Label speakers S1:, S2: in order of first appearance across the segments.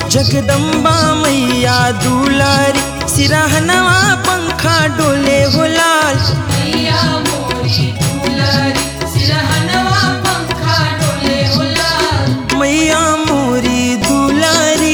S1: जगदम्बा मैया दुलारी सिरहनवा पंखा डोले हो लाल।
S2: मैया मोरी दुलारी सिरहनवा पंखा डोले हो लाल।
S1: मैया मोरी दुलारी।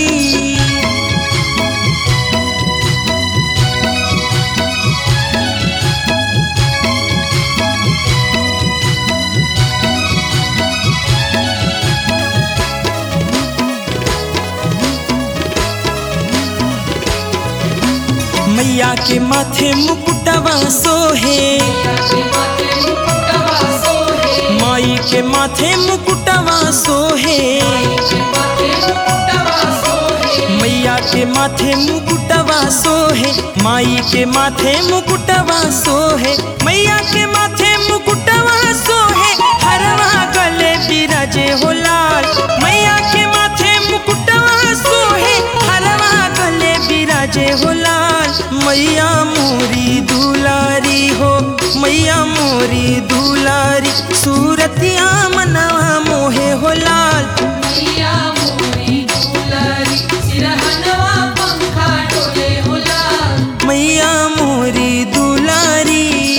S1: मैया के माथे मुकुटवा सोहे, माई के माथे मुकुटवा सोहे। मैया के माथे मुकुटवा सोहे, माई के माथे मुकुटवा सोहे। मैया के माथे मुकुटवा सोहे, हरवा गले बिराजे हो लाल। मैया के माथे मुकुटवा सोहे, हरवा गले बिराजे हो लाल। मैया मोरी दुलारी हो, मैया मोरी दुलारी सूरतिया मनवा मोहे हो लाल।
S2: मैया मोरी दुलारी सिरहनवा पंखा डोले हो लाल।
S1: मैया मोरी दुलारी।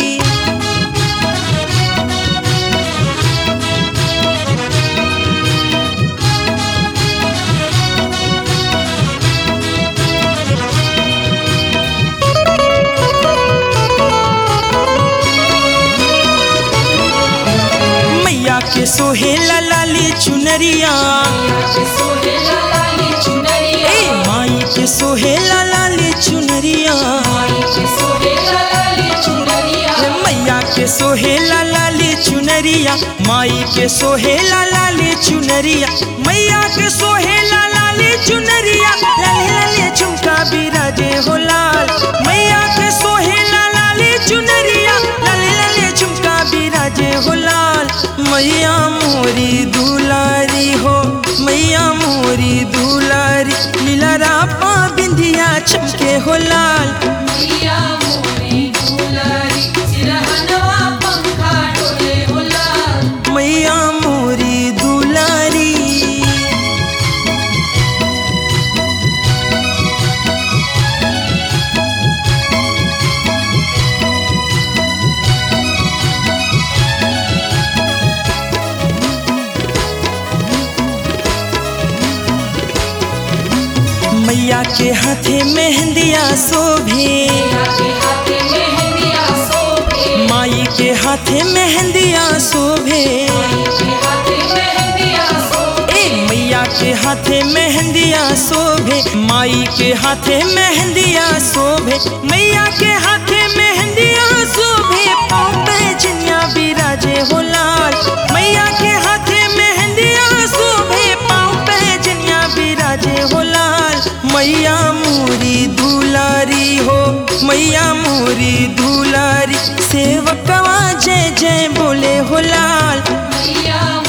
S1: मैया के सोहेला लाली चुनरिया,
S2: सोहेला लाली चुनरिया।
S1: माई के सोहेला लाली चुनरिया।
S2: सोहेला लाली चुनरिया।
S1: मैया के सोहेला लाली चुनरिया, माई के सोहेला लाली चुनरिया। मैया के सोहेला लाली चुनरिया, लाले लाले झुमका बिराजे हो लाल। मैया के सोहेला लाली चुनरिया, लाले लाले झुमका बिराजे हो लाल। मैया मोरी दुलारी हो, मैया मोरी दुलारी लीला रापा बिंदिया चमके हो लाल।
S2: मैया मोरी दुलारी सिरहनवा पंखा डोले हो लाल।
S1: मैया मोरी दुलारी। मैया के हाथे मेहंदिया शोभे, माई के हाथे मेहंदिया शोभे। मैया के हाथे मेहंदिया शोभे, माई के हाथे मेहंदिया शोभे। मैया के हाथे मेहंदिया शोभे, पाँव पे जिनिया बिराजे हो लाल। मैया के हाथे मेहंदिया शोभे, पाँव पे जिनिया बिराजे हो लाल। मैया मोरी दुलारी हो, मैया मोरी दुलारी सेवकवा जय जय बोले हो लाल।
S2: मैया